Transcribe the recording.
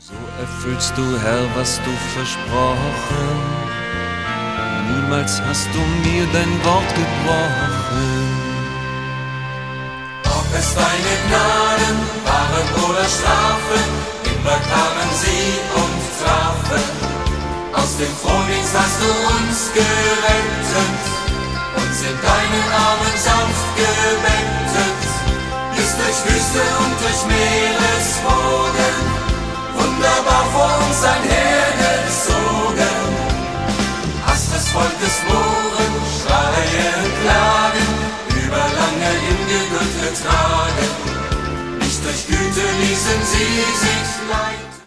So erfüllst du, Herr, was du versprochen. Niemals hast du mir dein Wort gebrochen. Ob es deine Gnaden waren oder Strafen, immer kamen sie und trafen. Aus dem Frondienst hast du uns gerettet, uns in deinen Armen sanft gebettet. Bis durch Wüste und durch Meereswogen wunderbar vor uns einhergezogen. Hast des Volkes Mohren, Schreien, Klagen über lange in Geduld getragen. Nicht durch Güte ließen sie sich leiden.